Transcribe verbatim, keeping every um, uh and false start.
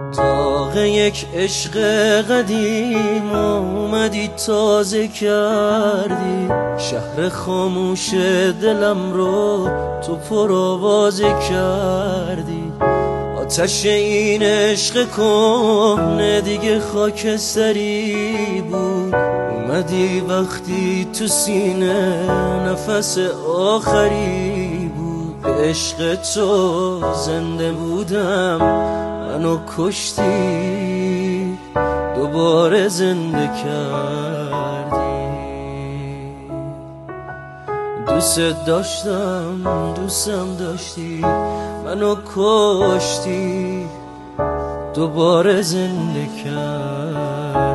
داغ یک عشق قدیم اومدی تازه کردی، شهر خاموش دلم رو تو پرآوازه کردی. آتش این عشق کهنه دیگه خاکستری بود، اومدی وقتی تو سینه نفس آخری بود. به عشق تو زنده بودم، منو کشتی دوباره زنده کردی. دوست داشتم دوستم داشتی، منو کشتی دوباره زنده کردی.